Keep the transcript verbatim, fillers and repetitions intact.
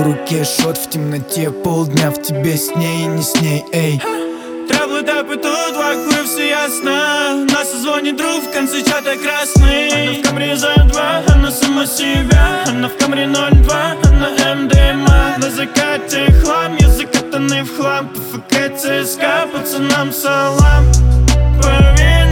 в руке шот, в темноте полдня, в тебе с ней и не с ней, эй. Траблы тапы тут, вокруг все ясно. Нас звонит друг в конце чата красный. Она в камере за два, она сама себя. Она в камере ноль два, она эм дэ эм а. На закате хлам, я закатанный в хлам. ПФК, ЦСКА, пацанам салам. Поверь,